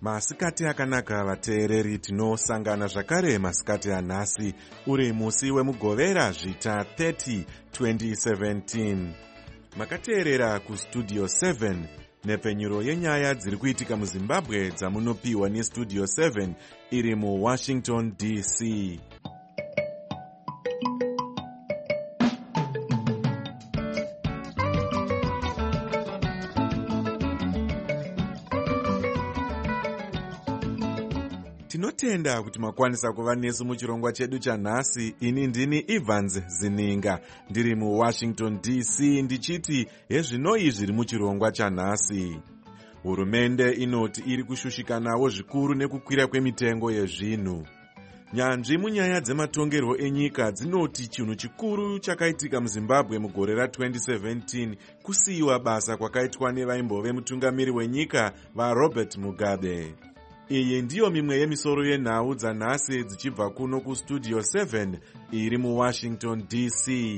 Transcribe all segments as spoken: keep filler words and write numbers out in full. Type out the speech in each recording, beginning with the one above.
Masikati akanaka vateereri, tinosangana zvakare masikati anhasi uri musi wemugovera zvita thirty twenty seventeen. Makateerera kustudio seven nepfenyuro yenyaya dziri kuitika muZimbabwe dzamunopiwa nestudio seven iri muWashington D C. Tinotenda kuti makwanisa kuva nesu muchirongwa chedu chanhasi. Ini ndini Evans Zininga ndiri muWashington D C ndichiti hezvinoi zviri muchirongwa chanhasi. Hurumende inoti iri kushushikanawo zvikuru nekukwira kwemitengo yezvinhu. Nyanzvi munyaya dzematongerwo enyika dzinoti chinhu chikuru chakaitika muZimbabwe mugore ra twenty seventeen kusiyiwa basa kwakaitwa nevaimbove mutungamiri wenyika vaRobert Mugabe. Iyi ndiyo mimwe yemisoro yenhau dzanhasi dzichibva kuno kustudio seven iri muWashington D C.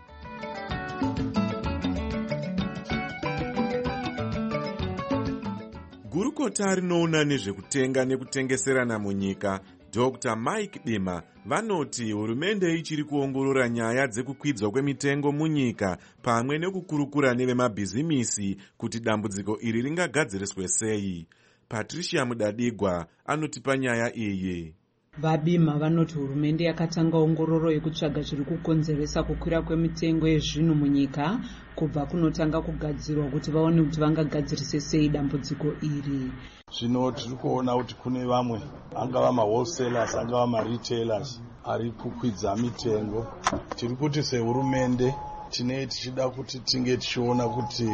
Gurukota rinoona nezvekutenga nekutengeserana munyika Doctor Mike Dima vanoti hurumende ichiri kuongorora nyaya dzekukwidzwa kwemitengo munyika pamwe nekukurukura nevemabhizimisi kuti dambudziko iri ringagadziriswe sei. Patricia Mudadigwa anotipa nyaya iyi. Vabima vanoti hurumende yakatanga ongororo yekutsvaga zviri kukonzeresa kukwira kwemitengo yezvinhu munyika kubva kunotanga kugadzirwa kuti vaone kuti vangagadzirise sei dambudziko iri. Zvino tiri kuona kuti kune vamwe angava mawholesalers angava maretailers ari kukwidza mitengo. Tiri kuti sehurumende tine tichida kuti tinge tichiona kuti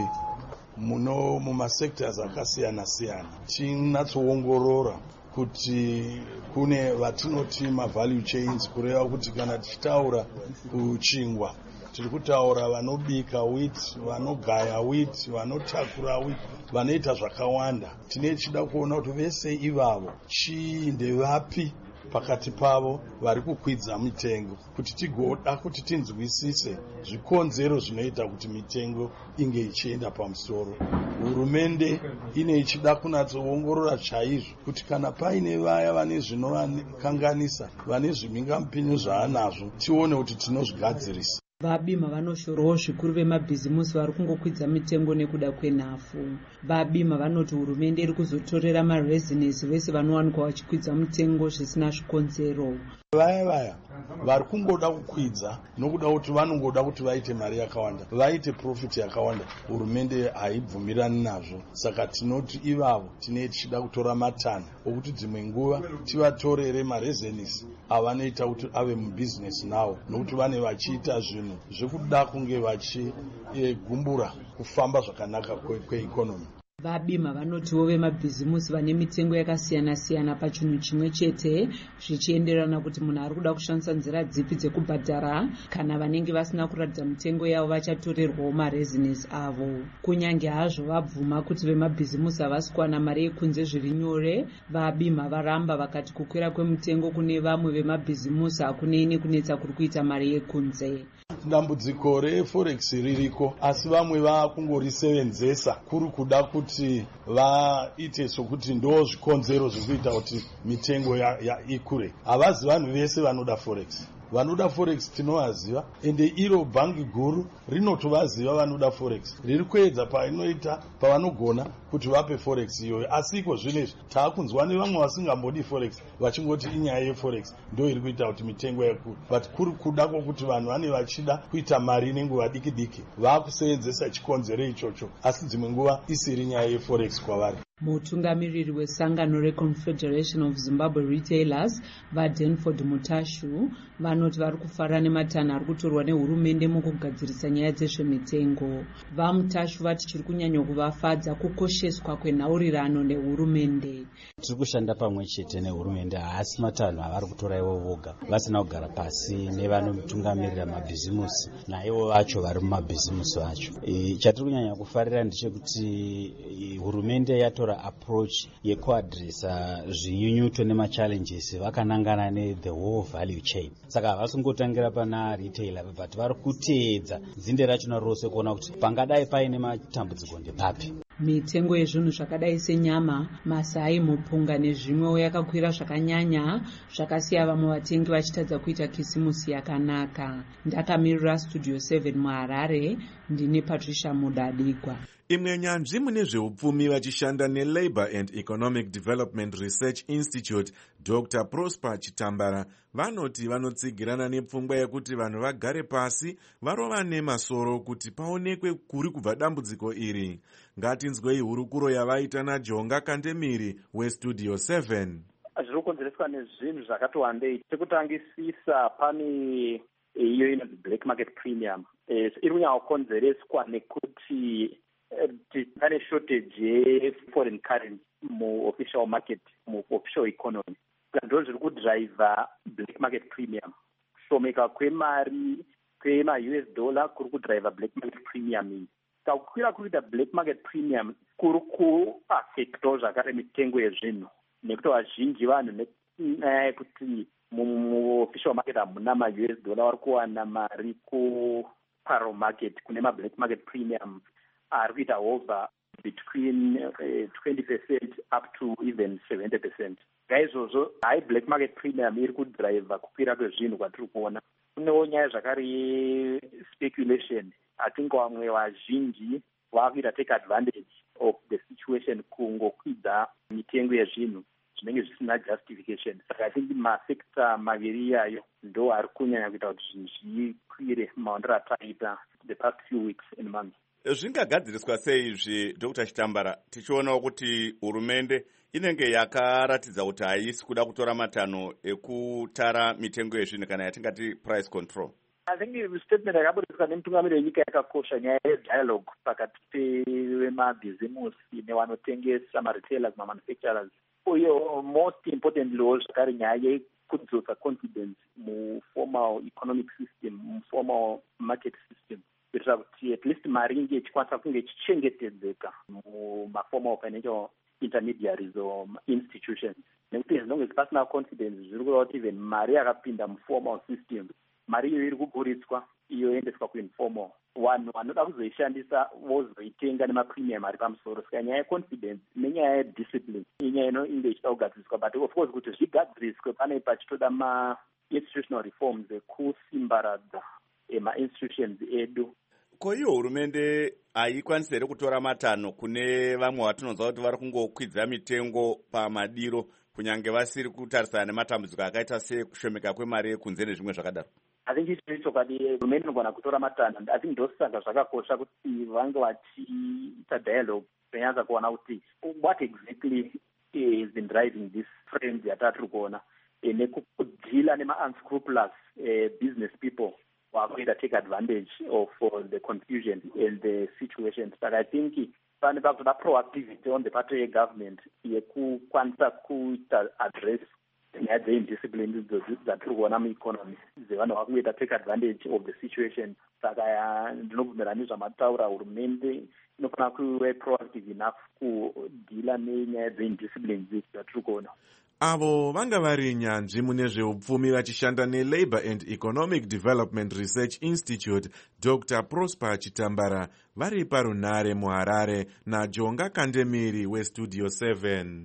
muno mumasectors akasiyana siyana tinatsoongorora kuti kune vatinoti mavalue chains, kureva kuti kana tichitaura kuchingwa tiri kutaura vanobika wheat, vanogaya wheat, vanotakura wheat, vanoita zvakawanda. Tine tichida kuona kuti vese ivavo chii ndevapi pakati pavo vari kukwidza mitengo kuti tigoda kuti tinzwisise zvikonzero zvinoita kuti mitengo inge ichienda pamusoro. Hurumende ine ichida kunatsoongorora chaizvo kuti kana paine vaya vane zvinovakanganisa, vane zvimhingamupinyu zvaanazvo, tione kuti tinozvigadzirisa. Vabima vanoshorawo zvikuru vemabhizimusi vari kungokwidza mitengo nekuda kwenhafu. Vabima vanoti hurumende iri kuzotorera marezinesi vese vanowanikwa vachikwidza mitengo zvisina zvikonzero. Vaya vaya vari kungoda kukwidza nokuda kuti vanongoda kuti vaite mari yakawanda, vaite profit yakawanda, hurumende haibvumirani nazvo. Saka tinoti ivavo tine tichida kutora matana okuti dzimwe nguva tivatorere marezinesi avanoita kuti ave mubhizinesi nawo, nokuti vane vachiita zvinhu zvekuda kunge vachigumbura kufamba zvakanaka kweikonomi. Vabima vanotiwo vemabhizimusi vane mitengo yakasiyana siyana pachinhu chimwe chete zvichienderana kuti munhu ari kuda kushandisa nzira dzipi dzekubhadhara. Kana vanenge vasina kuratidza mitengo yavo vachatorerwawo marezinesi avo. Kunyange hazvo vabvuma kuti vemabhizimusi havasi kuwana mari yekunze zviri nyore, vabima varamba vakati kukwira kwemitengo kune vamwe vemabhizimusi hakunei kunetsa kuri kuita mari yekunze. Dambudziko reforex ririko, asi vamwe vakungorisevenzesa kuri kuda kuti vaite sokuti ndo zvikonzero zvekuita kuti mitengo ya, ya ikure. Havazi vanhu vese vanoda forex. Vanoda forex tinovaziva, ende iro bhangi guru rinotovaziva vanoda forex, riri kuedza painoita pavanogona kuti vape forex iyoyo. Asi iko zvinezvi taakunzwa nevamwe vasingambodi forex vachingoti inyaya yeforex ndo iri kuita kuti mitengo yakure. But kuri kuda kwokuti vanhu vane vachida kuita mari nenguva diki diki vakusevenzesa chikonzero ichocho, asi dzimwe nguva isiri nyaya yeforex kwavari. Mutungamiriri wesangano reConfederation of Zimbabwe Retailers vaDenford Mutashu vanoti vari kufara nematana ari kutorwa nehurumende mukugadzirisa nyaya dzezvemitengo. VaMutashu vati chiri kunyanya kuvafadza kukosheswa kwenhaurirano nehurumende. Tiri kushanda pamwe chete nehurumende, haasi matanho avari kutora ivo voga vasina kugara pasi nevanotungamirira mabhizimusi naivo vacho vari mumabhizimusi vacho. E, chatiri kunyanya kufarira ndechekuti hurumende yatora approach yekuadresa zvinyunyuto nemachallenges vakanangana ne the whole value chain. Saka havasi kungotangira pana retailer but vari kuteedza dzinde rachona rose kuona kuti pangadai paine matambudziko ndepapi. Mitengo yezvinhu zvakadai senyama, masai, mupunga nezvimwewo yakakwira zvakanyanya, zvakasiya vamwe vatengi vachitadza kuita kisimusi yakanaka. Ndakamirira Studio seven muHarare, ndini Patricia Mudadigwa. Imwe nyanzvi mune zveupfumi vachishanda neLabour and Economic Development Research Institute, Doctor Prosper Chitambara, vanoti vanotsigirana nepfungwa yekuti vanhu vagare pasi varova nemasoro kuti paonekwe kuri kubva dambudziko iri. Ngatinzwei hurukuro yavaita naJonga Kandemiri weStudio seven. Zviri kukonzereswa nezvinhu zvakatowandei. Chekutangisisa pane iyo inonzi black market premium. Iri kunyanya kukonzereswa nekuti pane shortage yeforeign currency muofficial market, muofficial economy. Ndo zviri kudriva black market premium. Kushomeka kwemari kwema-U S dollar kuri kudriva black market premium. Kakukwira kuita black market premium kuri kuaffectawo zvakare mitengo yezvinhu, nekuti vazhinji vanhu nekuti muofficial market hamuna ma-U S dollar vari kuwana mari kuparo market kune ma-black market premium ari kuita over between uh, twenty percent up to even seventy percent. Gaizvozvo hai black market premium iri kudriva kukwira kwezvinhu kwatiri kuona. Kunewo nyaya zvakare ye-speculation. Atinga vamwe vazhinji vakuita take advantage of the situation kungokwidza mitengo yezvinhu zvinenge zvisina justification. Saka I think masekta maviri iyayo ndo ari kunyanya kuita kuti zvinhu zvikwire maondero ataita the past few weeks and months. Zvingagadziriswa sei izvi Doctor Chitambara, tichionawo kuti hurumende inenge yakaratidza kuti haisi kuda kutora matanho ekutara mitengo yezvinhu kana yatingati price control? I think statement yakaburiswa nemutungamiriri wenyika yakakosha, nyaya yedialogue pakati pemabhizimusi nevanotengesa maretailers mamanufacturers, uye most importantly zvakare nyaya yekudzosa confidence muformal economic system, muformal market system, kuitira kuti at least mari inge ichikwanisa kunge ichichengetedzeka mumaformal financial intermediaries or institutions. Nekuti as long as pasina confidence zviri kureva kuti even mari yakapinda muformal system, mari iyo iri kuburitswa iyo endeswa kuinformal, vanhu vanoda kuzoishandisa vozoitenga nemapremium ari pamusoro. Saka nyaya yeconfidence nenyaya yediscipline inyaya inenge ichida kugadziriswa, but of course kuti zvigadziriswe pane pachitoda ma-institutional reforms ekusimbaradza ema-institutions edu. Ko iyo hurumende haikwanisi here kutora matanho kune vamwe vatinonzwa kuti vari kungokwidza mitengo pamadiro kunyange vasiri kutarisana nematambudziko akaita sekushomeka kwemari yekunze nezvimwe zvakadaro? I think it's chokwadi hurumende inogona kutora matanho. I think ndosaka zvakakosha kuti vange vachiita dialogue kunyatsa kuona kuti what exactly is been driving this trend yatatiri kuona nekudhila nema-unscrupulous business people wakuita take advantage of uh, the confusion and the situation. But I think pane pakutoda proactivity on the part of the government yekukwanisa kuita address nyaya dzeindiscipline dzatiri kuona mueconomy dzevanhu vakuita take advantage of the situation. Saka ndinobvumira nezvamataura, hurumende inofanira kuve proactive enough kudhila nenyaya dzeindiscipline dzatiri kuona. Avo vanga vari nyanzvi mune zveupfumi vachishanda neLabour and Economic Development Research Institute, Doctor Prosper Chitambara, vari parunare muHarare, naJonga Kandemiri weStudio seven.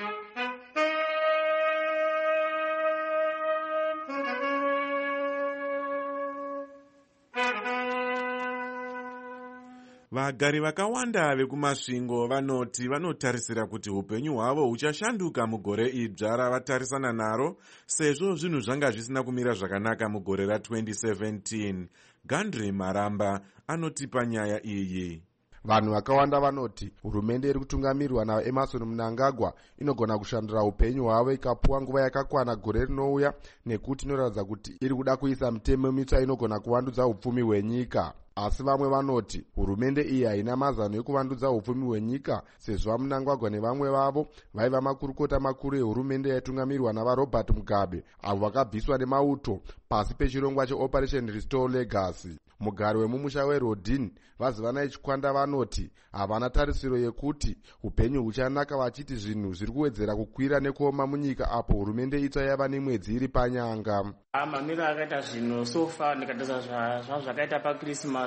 Vagari vakawanda vekumasvingo vanoti vanotarisira kuti upenyu hwavo huchashanduka mugore idzva ravatarisana naro, sezvo zvinhu zvanga zvisina kumira zvakanaka mugore ra-twenty seventeen. Gandri Maramba anotipa nyaya iyi. Vanhu vakawanda vanoti hurumende iri kutungamirwa naEmmerson Mnangagwa inogona kushandura upenyu hwavo ikapuwa nguva yakakwana gore rinouya, nekuti inoratidza kuti iri kuda kuisa mitemo mitsva inogona kuvandudza upfumi hwenyika. Asi vamwe vanoti hurumende iyi haina mazano ekuvandudza upfumi hwenyika, sezvo Mnangagwa nevamwe vavo vaiva makurukota makuru ehurumende yaitungamirwa navaRobert Mugabe, avo vakabviswa nemauto pasi pechirongwa cheOperation Restore Legacy. Mugari wemumusha weRodin Vazivanai Chikwanda vanoti havana tarisiro yekuti upenyu huchanaka, vachiti zvinhu zviri kuwedzera kukwira nekuoma munyika apo hurumende itsva yava nemwedzi iri panyanga. Mamiro akaita zvinhu sofa ndikataza zvakaita paChristmas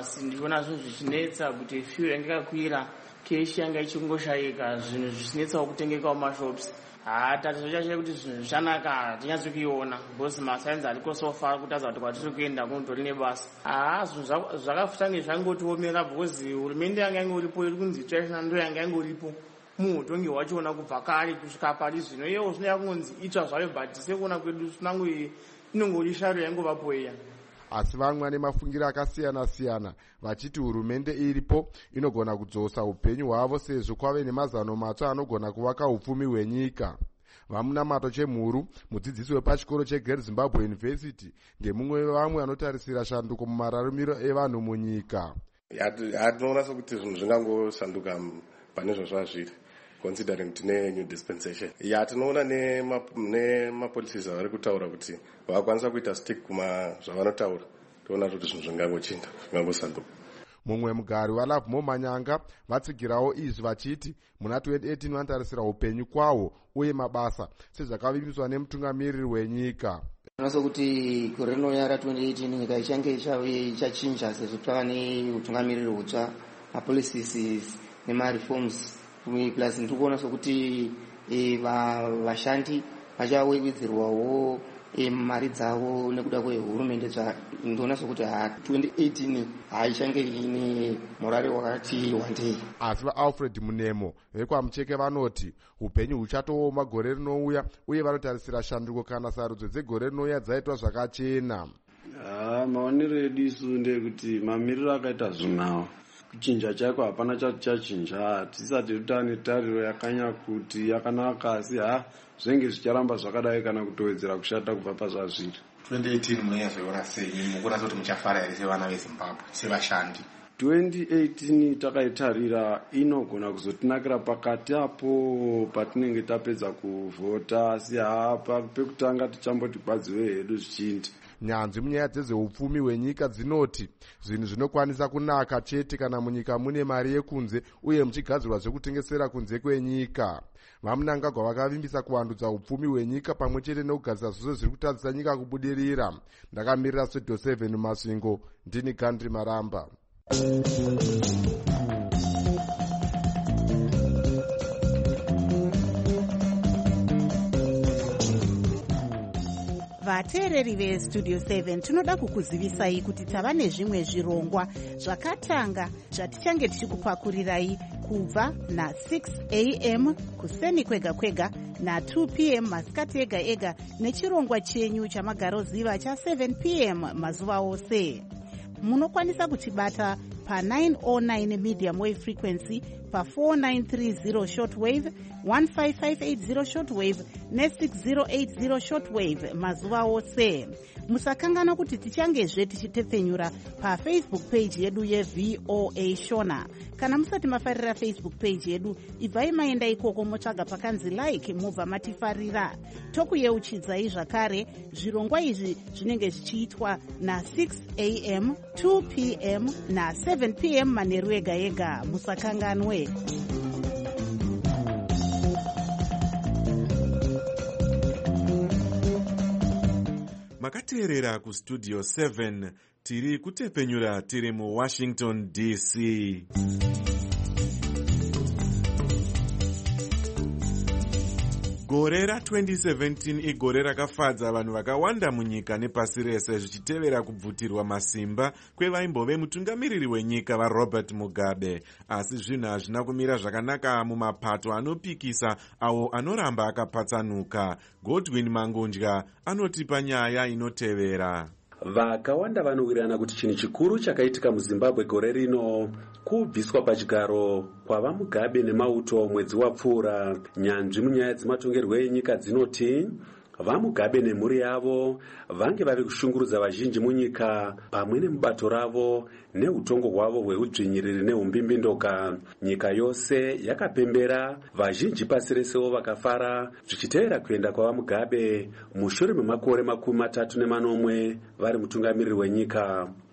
basi ndichiona zvinhu zvichinetsa kuti fuel yanga ikakwira, keshi yanga ichingoshaika, zvinhu zvichinetsawo kutengekawo mashops. haa tatizo chacho kuti zvinhu zvichanaka tinyatso kuiona because masainzi ariko so far kutaridza kuti kwatiri kuenda kunotori nebasa. haa zvinhu zvakafutange zvangotiomera because hurumende yanga yange uripo iri kunzi traditional ndo yanga yange uripo muutongi hwachiona kubva kare kusvika pari zvino iyewo zvinoya kunzi itsva zvayo but sekuona kwedu zvinango inongori sharo yaingovapo iya. asi vamwe vane mafungiro akasiyana-siyana vachiti hurumende iripo inogona kudzosa upenyu hwavo sezvo kwave nemazano matsva anogona kuvaka upfumi hwenyika. Vamunamato Chemhuru, mudzidzisi wepachikoro cheGreat Zimbabwe University, ndemumwe wevamwe vanotarisira shanduko mumararamiro evanhu munyika. Tinoona sokuti zvinhu zvingangoshanduka pane zvazviri considering tine new dispensation. Ya tinoona nemapolicies avari kutaura kuti vakwanisa kuita stick kuma zvavanotaura. Toona kuti zvinhu zvingangochinja, zvingangosanduka. Mumwe mugari waLove More Manyanga vatsigirawo izvi vachiti muna twenty eighteen vanotarisira upenyu kwawo uye mabasa sezvakavimbiswa nemutungamiriri wenyika. Tinoona kuti gore rino ra twenty eighteen nyika ichange ichachinja sezvo tava neutungamiriri hutsva, mapolicies nemareforms. Plus ndikuona sokuti vashandi vachawedzerwawo mari dzavo nekuda kwehurumende. Ndinoona sokuti twenty eighteen haichange ine morare wakati wandei. Asi vaAlfred Munemo vekwaMucheke vanoti upenyu huchatooma gore rinouya uye vanotarisira shanduko kana sarudzo dzegore rinouya dzaitwa zvakachena. Maonero edu isu ndekuti mamiriro akaita zvinawo kuchinja chaiko hapana chati chachinja, tisati tane tariro yakanya kuti yakanaka, asi ha zvenge zvicharamba zvakadai kana kutowedzera kushata kubva pazvazviri. twenty eighteen munoyazoona sei mukuona kuti muchafara here sevana veZimbabwe sevashandi? twenty eighteen takaitarira inogona kuzotinakira pakati apo patinenge tapedza kuvhota, asi hapa pekutanga tichamboti kwadziwe hedu zvichindi. Nyanzvi munyaya dzezveupfumi hwenyika dzinoti zvinhu zvinokwanisa kunaka chete kana munyika mune mari yekunze uye muchigadzirwa zvekutengesera kunze kwenyika. Vamunangagwa vakavimbisa kuvandudza upfumi hwenyika pamwe chete nekugadzira zvose zviri kutadzisa nyika kubudirira. Ndakamirira Studio seven Masvingo, ndini Gandhi Maramba. Vateereri veStudio seven tinoda kukuzivisai kuti tava nezvimwe zvirongwa zvakatanga zvatichange tichikupakurirai kubva na six a m kuseni kwega kwega na two p m masikati ega ega nechirongwa chenyu chamagaroziva cha seven p m mazuva ose. Munokwanisa kutibata pa nine oh nine medium wave frequency, pa four nine three zero shortwave, one five five eight zero shortwave ne six zero eight zero shortwave mazuva ose. Musakangana kuti tichangezve tichitepfenyura pa Facebook page yedu yeV O A Shona. Kana musati mafarira Facebook page yedu, ibvai maenda ikoko motsvaga pakanzi like mubva matifarira. Tokuyeuchidzai zvakare zvirongwa izvi zvinenge zvichiitwa na six a m, two p m na seven p m manheru ega ega. Musakanganwe. Makateerera kuStudio seven, tiri kutepenyura tiri muWashington D C. Gore ra twenty seventeen igore rakafadza vanhu vakawanda munyika nepasi rese zvichitevera kubvutirwa masimba kwevaimbove mutungamiriri wenyika vaRobert Mugabe. Asi zvinhu hazvina kumira zvakanaka mumapato anopikisa awo anoramba akapatsanuka. Godwin Mangundya anotipa nyaya inotevera. Vakawanda vanowirirana kuti chinhu chikuru chakaitika muZimbabwe gore rino kubviswa pachigaro kwava Mugabe nemauto mwedzi wapfuura. Nyanzvi munyaya dzematongerwo enyika dzinoti vaMugabe nemhuri yavo vange vavi kushungurudza vazhinji munyika pamwe nemubato ravo neutongo hwavo hweudzvinyiriri nehumbimbindoka. Nyika yose yakapembera, vazhinji pasi resewo vakafara zvichitevera kuenda kwavaMugabe mushure memakore makumi matatu nemanomwe vari mutungamiriri wenyika.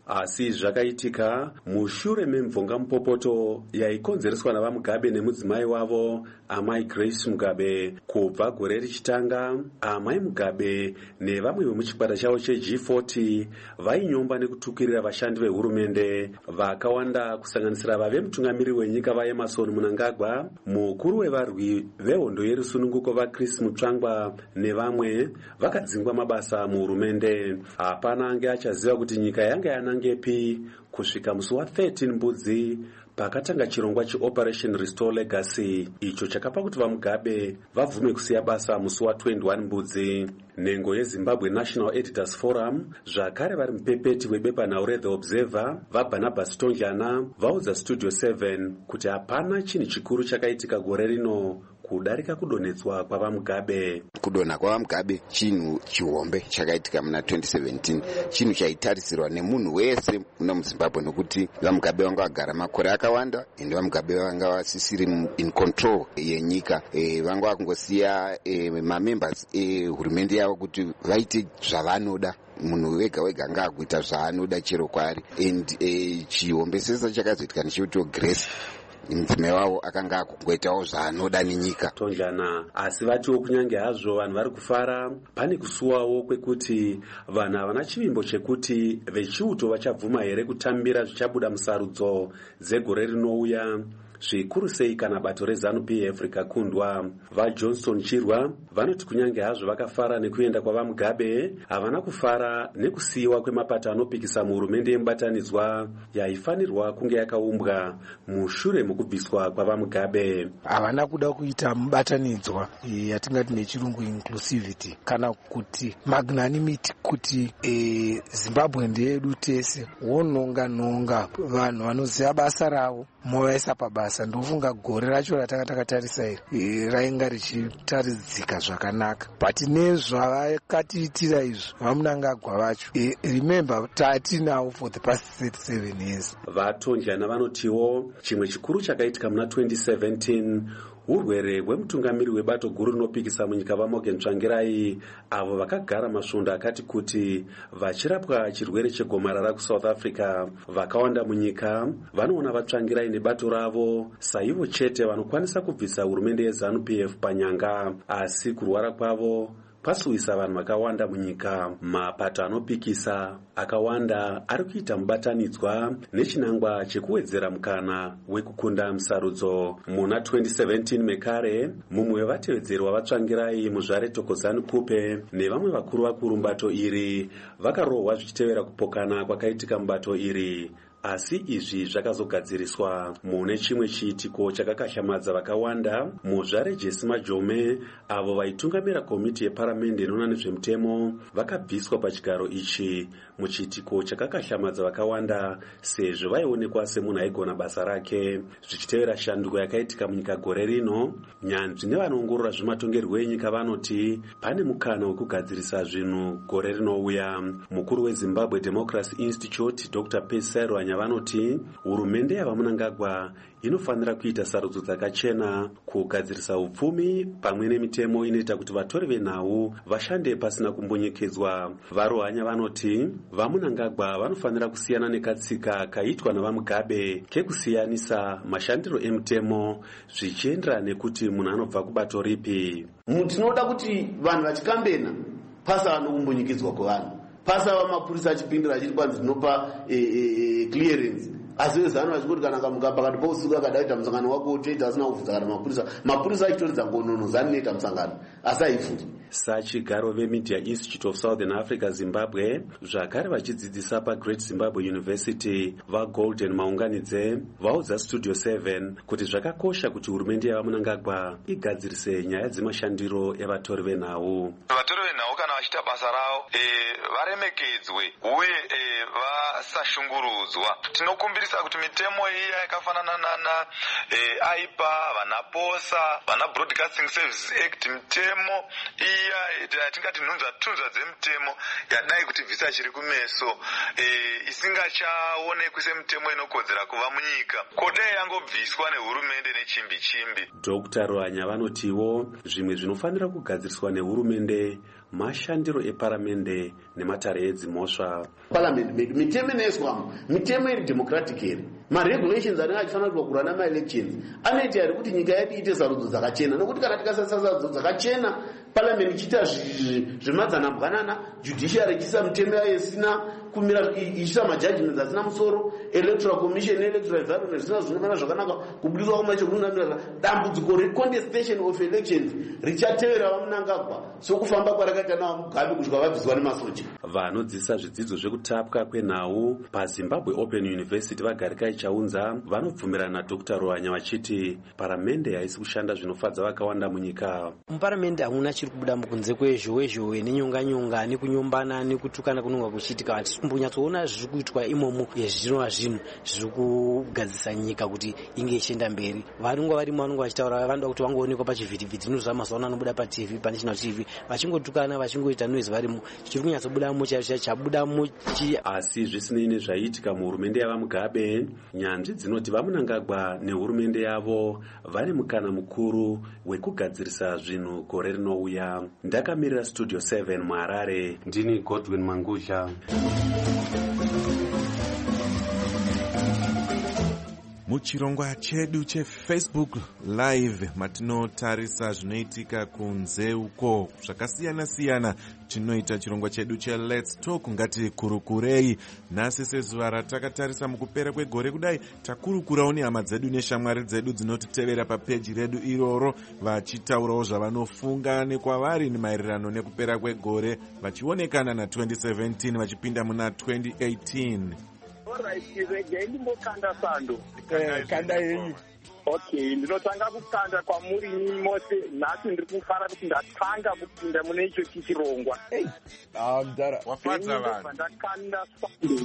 asi zvakaitika mushure memvonga mupopoto yaikonzereswa navamugabe nemudzimai wavo amai Grace Mugabe. Kubva gore richitanga, amai Mugabe nevamwe vemuchikwata chavo che G forty vainyomba nekutukirira vashandi vehurumende vakawanda kusanganisira vave mutungamiri wenyika vaEmmerson Mnangagwa, mukuru wevarwi vehondo yerusununguko vaChris Mutsvangwa nevamwe vakadzingwa mabasa muhurumende. Hapana ange achaziva kuti nyika yanga yanangepi kusvika musi wa thirteen Mbudzi pakatanga chirongwa cheOperation Restore Legacy, icho chakapa kuti vamugabe vabvume kusiya basa musi wa twenty-one Mbudzi. Nhengo yeZimbabwe National Editors Forum zvakare vari mupepeti webepanhau reThe Observer vaBarnabas Tonjana vaudza Studio seven kuti hapana chinhu chikuru chakaitika gore rino kudarika kudonhedzwa kwavamugabe. Kudonha kwavamugabe chinhu chihombe chakaitika muna twenty seventeen, chinhu chaitarisirwa nemunhu wese muna muZimbabwe nekuti vamugabe vanga vagara makore akawanda ende vamugabe vanga vasisiri in control yenyika. E, vanga vakungosiya e, mamembers ehurumende yavo kuti vaite zvavanoda. Munhu wega wega anga akuita zvaanoda chero kwari. And e, chihombe sesa chakazoitika nechekuti Grace mudzimai wavo akanga akungoitawo zvaanoda nenyika. Tonjana asi vatiwo kunyange hazvo vanhu vari kufara, pane kusuwawo kwekuti vanhu havana chivimbo chekuti vechiuto vachabvuma here kutambira zvichabuda musarudzo dzegore rinouya, zvikuru sei kana bato reZANU P F rikakundwa. VaJohnston Chirwa vanoti kunyange hazvo vakafara nekuenda kwavamugabe, havana kufara nekusiyiwa kwemapato anopikisa muhurumende yemubatanidzwa yaifanirwa kunge yakaumbwa mushure mukubviswa kwavamugabe. Havana kuda kuita mubatanidzwa yatingati nechirungu inclusivity kana kuti magnanimity, kuti e, Zimbabwe ndeyedu tese, wononga nonga vanhu vanoziva basa ravo movaisa pabasa. Ndofunga gore racho ratanga takatarisa iri rainga richitaridzika zvakanaka, but nezvavakatiitira izvo vaMnangagwa vacho, e, remember tati nawo for the past thirty-seven years. Vatonjana vanotiwo chimwe chikuru chakaitika muna twenty seventeen urwere hwemutungamiri webato guru rinopikisa munyika vaMorgan Tsvangirai, avo vakagara masvondo akati kuti vachirapwa chirwere chegomarara kuSouth Africa. Vakawanda munyika vanoona vaTsvangirai nebato ravo saivo chete vanokwanisa kubvisa hurumende yeZANU P F panyanga, asi kurwara kwavo pasuwisa vanhu vakawanda munyika. Mapato anopikisa akawanda ari kuita mubatanidzwa nechinangwa chekuwedzera mukana wekukunda musarudzo. Muna twenty seventeen mekare, mumwe wevatevedzeri wavaTsvangirai muzvare Thokozani Kupe nevamwe vakuru vakuru mubato iri vakarohwa zvichitevera kupokana kwakaitika mubato iri. Asi izvi zvakazogadziriswa mune chimwe chiitiko chakakashamadza vakawanda. Muzvare Jesse Majome avo vaitungamira komiti yeparamende inoona nezvemutemo vakabviswa pachigaro ichi muchiitiko chakakashamadza vakawanda sezvo vaionekwa semunhu aigona basa rake. Zvichitevera shanduko yakaitika munyika gore rino, nyanzvi nevanoongorora zvematongerwo enyika vanoti pane mukana wekugadzirisa zvinhu gore rinouya. Mukuru weZimbabwe Democracy Institute Doctor Pesero vanoti hurumende yavaMnangagwa inofanira kuita sarudzo dzakachena, kugadzirisa upfumi pamwe nemitemo inoita kuti vatori venhau vashande pasina kumbonyekedzwa. Varohanya vanoti vaMnangagwa vanofanira kusiyana nekatsika kaitwa navamugabe kekusiyanisa mashandiro emutemo zvichienderana nekuti munhu anobva kubato ripi. Tinoda kuti vanhu vachikambena pasava nokumbonyekedzwa kwevanhu, pasava mapurisa achipindira achiti kwanzi tinopa e, e, clearance, asi vezano vachikuti kana kamuka pakati pousiku akadaita musangano wako utoita asina kubvunza kana mapurisa mapurisa achitoridza ngonono zani noita musangano asi haibvunzi. Sachigaro veMedia Institute of Southern Africa Zimbabwe zvakare vachidzidzisa paGreat Zimbabwe University vaGolden Maunganidze vaudza Studio seven kuti zvakakosha kuti hurumende yavaMnangagwa igadzirise nyaya dzemashandiro evatori venhau. Vatori venhau kana vachita basa ravo e, varemekedzwe uye e, vasashungurudzwa. Tinokumbirisa kuti mitemo iya yakafanana nana e, aipa vanaposa vana Broadcasting Services Act, mitemo iya yatingati nhunzva tunzva dzemutemo yadai kuti bvisa chiri kumeso e, isingachaonekwi semitemo inokodzera kuva munyika kodai yangobviswa nehurumende nechimbi chimbi. Dr Rohanya vanotiwo zvimwe zvinofanira kugadziriswa nehurumende mashandiro eparamende nematare edzimhosva. Parliament medu mitemo inoiswamo mitemo iri democratic here, maregulations anenge achifanira kuti kurana maelections anoita here kuti nyika yedu iite sarudzo dzakachena, nokuti kana tikasasa sarudzo dzakachena parliament ichiita zvemadzanambwanana, judiciary ichiisa mitemo yayo isina kumira, ichiisa majudgments asina musoro, electoral commission electoral environment zvisina zvinomira zvakanaka, kubudiswa kwamachekunamira dambudziko recontestation of elections richatevera vamunangagwa sokufamba kwarakaita nawo Mugabe kusvika vabviswa nemasoja. Vanodzidzisa zvidzidzo zvekutapwa kwenhau paZimbabwe Open University vagarika ichaunza vanobvumirana naDr Ruanya vachiti paramende haisi kushanda zvinofadza vakawanda munyika. Muparamende hamuna chiri kubuda mukunze kwezhowe-zhowe nenyonga-nyonga nekunyumbana nekutukana kunonga kuchitika. Hatisi kumbonyatsoona zviri kuitwa imomo zvino nazvino zviri kugadzisa nyika kuti inge ichienda mberi. Vanonga varimo vanonga vachitaura vanoda kuti vangoonekwa pachivhitivhiti nozva mazuva ano anobuda paTV pane T V vachingotukana vachingoita noise varimo chiri kunyatsobudamo chabudamo. Asi zvisinei nezvaiitika muhurumende yava Mugabe, nyanzvi dzinoti vamunangagwa nehurumende yavo vane mukana mukuru wekugadzirisa zvinhu gore rinouya. Ndakamirira Studio seven muHarare, ndini Godwin Mangusha. Muchirongwa chedu cheFacebook Live matinotarisa zvinoitika kunze uko zvakasiyana siyana. Tinoita chirongwa chedu che Let's Talk ngati kurukurei. Nhasi sezuva ratakatarisa mukupera kwegore kudai takurukurawo nehama dzedu neshamwari dzedu dzinotitevera papeji redu iroro vachitaurawo zvavanofunga nekwavari maererano nekupera kwegore vachionekana na twenty seventeen vachipinda muna twenty eighteen. Alright, regai ndimbokanda sando. Eh, kanda yenyu. Okay, ndinotanga kukanda kwamuri mose. Nhasi ndiri kufara kuti ndatanga kupinda mune icho chichirongwa. Hey, ah mdara. Wafadza vanhu. Ndakanda sando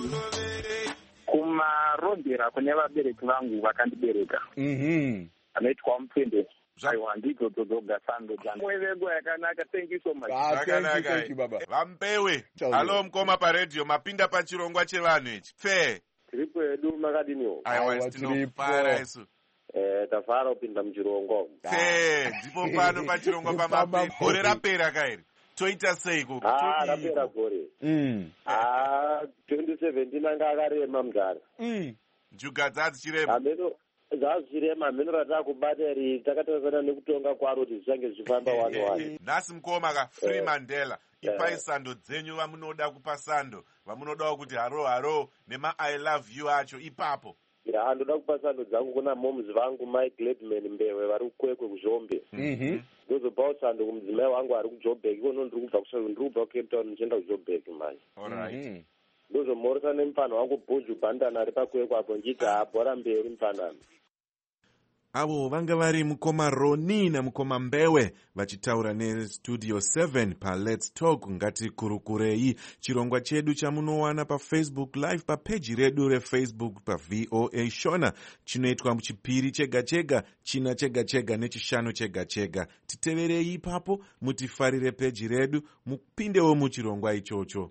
kumarondera kune vabereki vangu vakandibereka. Mhm. Anoitwa mupende. Aiwa ndidzo dzoga sando dzangu. Mwevengo yakanaka, thank you so much. Ah, thank you, thank you baba. Vampewe. Halo mkoma pa radio mapinda pa chirongwa chevanhu ichi. Fair. Tiripo edu makadiniwo. Aiwa tinofara isu. Eh, tafara upinda muchirongwa. Fair. Ndipo pano pa chirongwa pa mapinda. Gore rapera kairi. Toita sei ko? Ah, rapera gore. Mm. Ah, twenty seventeen anga akarema mdara. Mm. Njuga dzadzi chirema. Ameno zvazvirema mhino ratakubata iri takatarisana nekutonga kwaro kuti zvichange zvifamba wani wani. Nhasi mukoma ka Free Mandela ipai sando dzenyu vamunoda kupa sando vamunodawo kuti haro haro nema I love you acho ipapo. Ya ndoda kupa sando dzangu kuna moms vangu Mike Gladman Mbewe vari kukwekwe kuZhombe. Mhm. Ndozopawo sando kumudzimai wangu ari kuJoburg ikono ndiri kubva kushauri ndiri kubva kuCape Town ndichienda kuJoburg manje. Alright. Ndozomhoresa nemufana wangu Bhuju Bandana ari pakwekwapo nditi habhora mberi mufanana. Avo vanga vari mukoma Roni namukoma Mbewe vachitaura neStudio seven pa Let's Talk ngati kurukurei. Chirongwa chedu chamunowana pa Facebook Live pa peji redu reFacebook pa V O A Shona. Chinoitwa muchipiri chega chega, china chega chega nechishanu chega chega. Titeverei ipapo, mutifarire peji redu, mupindewo muchirongwa ichocho.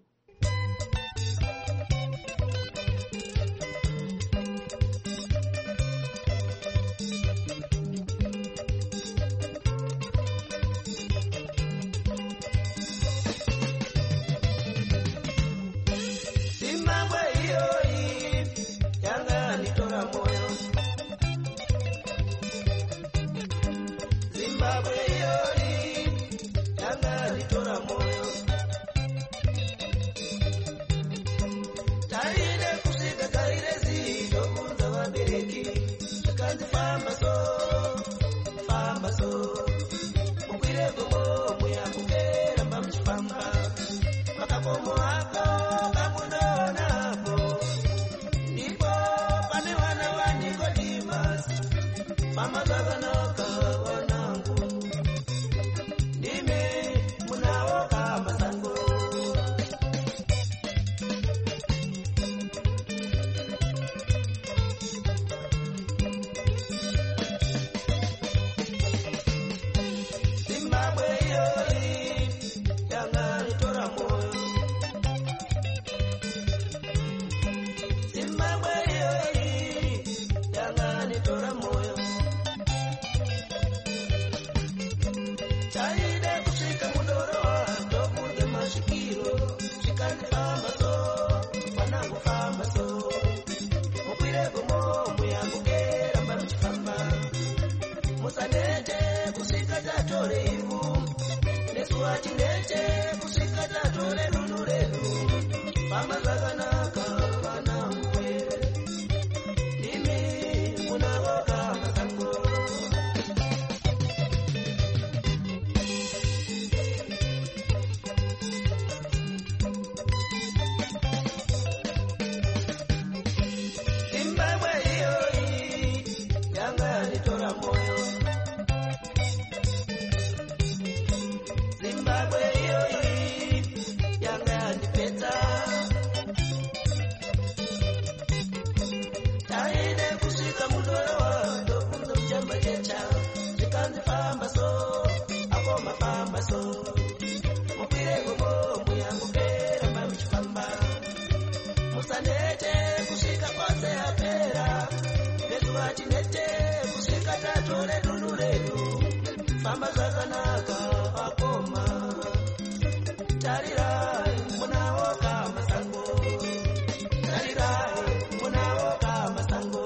nete kusvika kwase yapera nezuva tinete kusvika tatore dunhu redu famba zvakanaka vakoma tarirai munawo kamasango tarirai munawo kamasango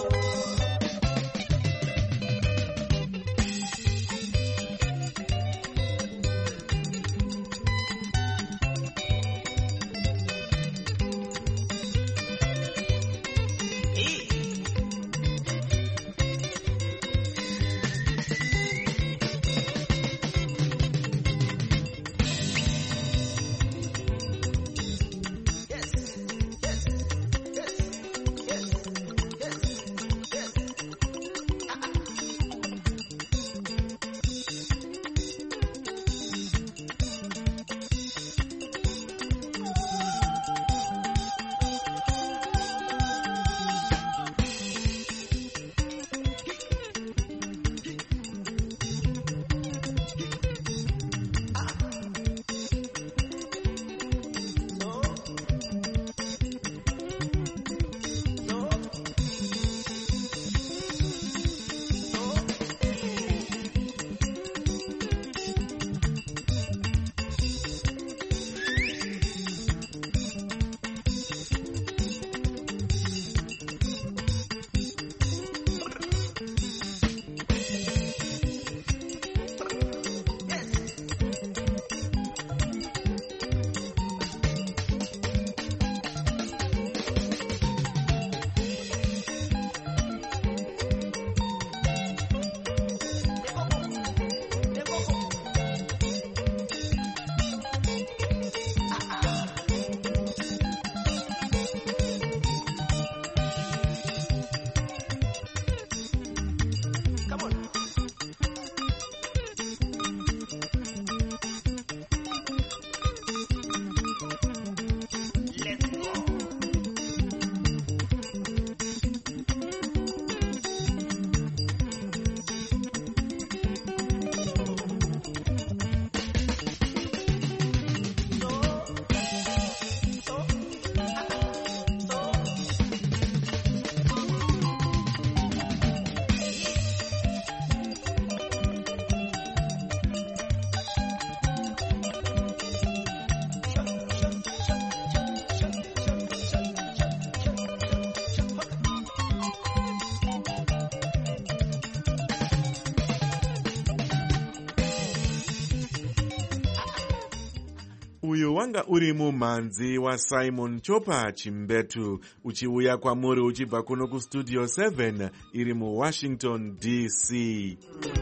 uyo wanga uri mumhanzi waSimon Chopa Chimbetu uchiuya kwamuri uchibva kuno kustudio seven iri muWashington D C.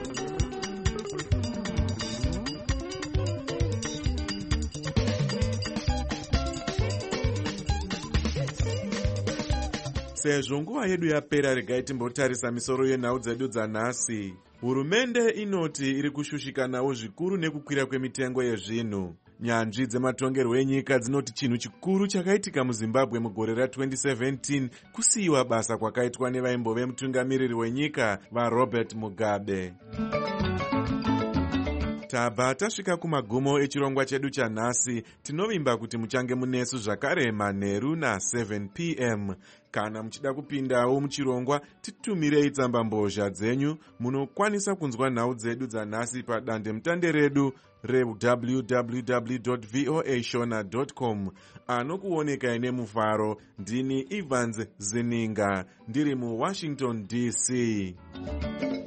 Sezvo nguva yedu yapera, regai timbotarisa misoro yenhau dzedu dzanhasi. Hurumende inoti iri kushushikanawo zvikuru nekukwira kwemitengo yezvinhu. Nyanzvi dzematongerwo enyika dzinoti chinhu chikuru chakaitika muZimbabwe mugore ra twenty seventeen kusiyiwa basa kwakaitwa nevaimbove mutungamiriri wenyika vaRobert Mugabe. Tabva tasvika kumagumo echirongwa chedu chanhasi. Tinovimba kuti muchange munesu zvakare manheru na seven p m. Kana muchida kupindawo muchirongwa, titumirei tsamba mbozha dzenyu. Munokwanisa kunzwa nhau dzedu dzanhasi padande mutande redu re-w w w dot voa shona dot com. Anokuonekai nemufaro ndini Evans Zininga ndiri muWashington D C.